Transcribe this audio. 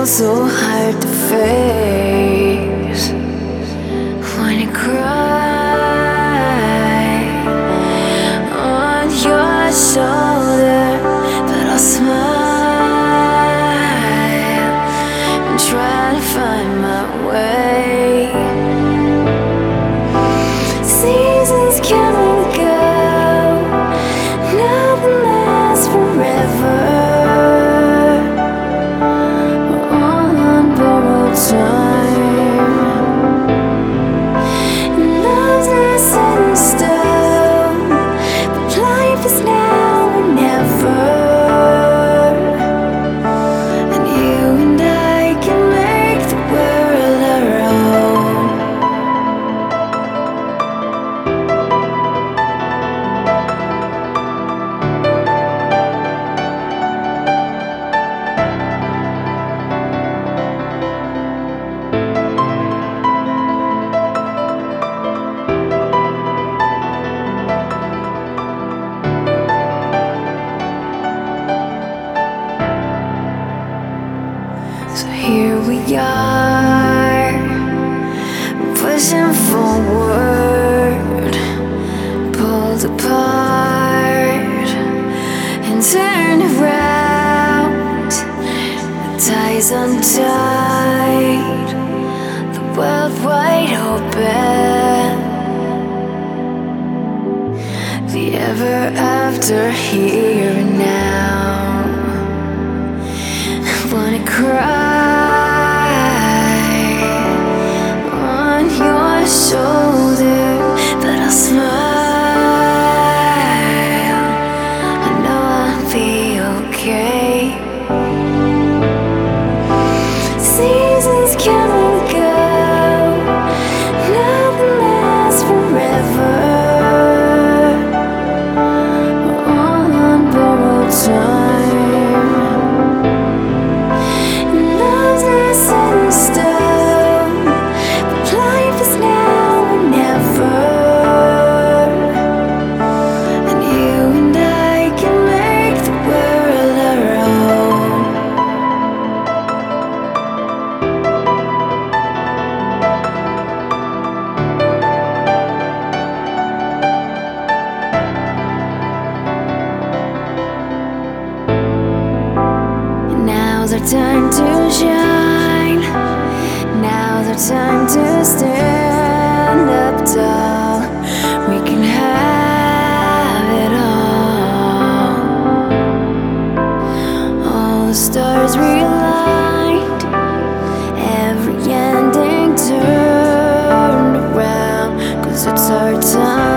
feels so hard to face when you cry on your shoulder, but I'll smile and try to find my way. Seasons come and go, nothing lasts forever. So here we are, pushing forward, pulled apart and turned around. The ties untied, the world wide open, the ever after here and now. I wanna cry on your shoulder, but I'll smile. I know I'll be okay. Seasons come and go, nothing lasts forever. All on borrowed time. Now's our time to shine. Now's our time to stand up tall. We can have it all. All the stars realigned, every ending turned around, 'cause it's our time.